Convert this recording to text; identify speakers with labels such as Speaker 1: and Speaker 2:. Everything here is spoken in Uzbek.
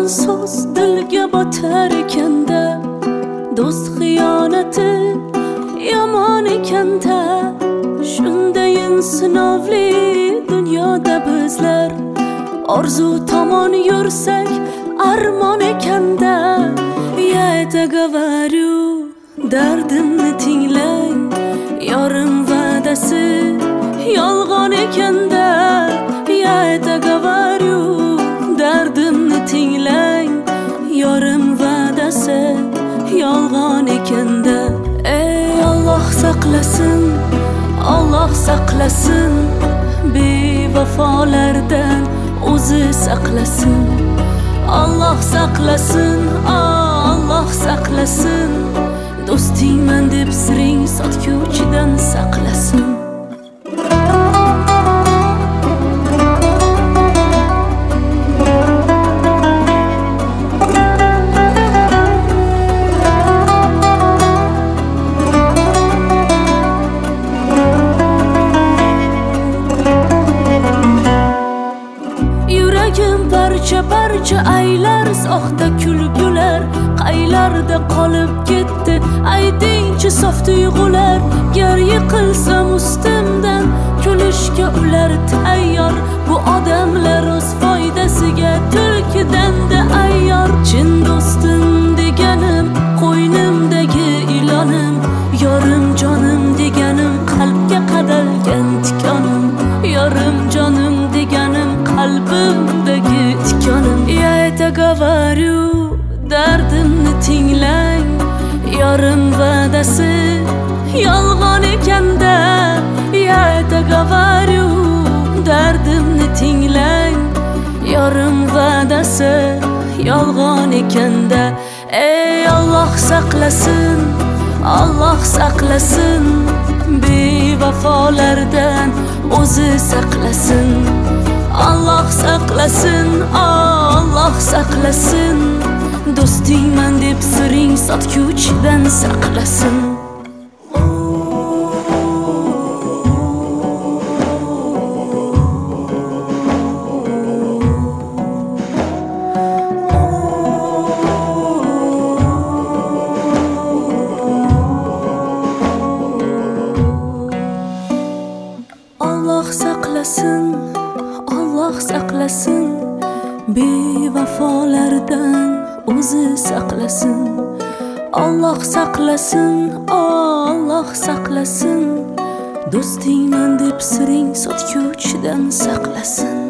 Speaker 1: so'z dilga botar ekanda, do'st xiyonati yomon ekanda. Shundayin sinovli dunyoda bizlar orzu tomon yursak armon ekanda. Я это говорю, dardimni tinglang, yorim va'dasi yolg'on ekanda. Я это говорю, dardimni tinglang, yorim va'dasi yolg'on ekanda. Ey Alloh saqlasin, Alloh saqlasin, bevafolardan o'zi saqlasin. Alloh saqlasin, Alloh saqlasin, do'stingman deb siring sotguvchidan saqlasin. Parcha parcha aylar, soxta kulgular qaylarda qolib ketdi? Aytingchi sof tuyg'ular. Gar yiqilsam ustimdan kulishga ular tayyor. Bu odamlar o'z foydasiga tulkidan-da ayyor. Chin do'stim deganim qo'ynimdagi ilonim, yorim jonim deganim qalbga qadalgan tikonim, yorim jonim deganim qalbimdagi tikonim. Я это говорю, dardimni tinglang, yorim va'dasi yolg'on ekanda. Я это говорю, dardimni tinglang, yorim va'dasi yolg'on ekanda. Ey Alloh saqlasin, Alloh saqlasin, bevafolardan o'zi saqlasin. Alloh saqlasin, Alloh saqlasin, do'stingman deb siring sotguvchidan saqlasin. Alloh saqlasin, Alloh saqlasin, bevafolardan o'zi saqlasin. Alloh saqlasin, Alloh saqlasin, do'stingman deb siring sotguvchidan saqlasin.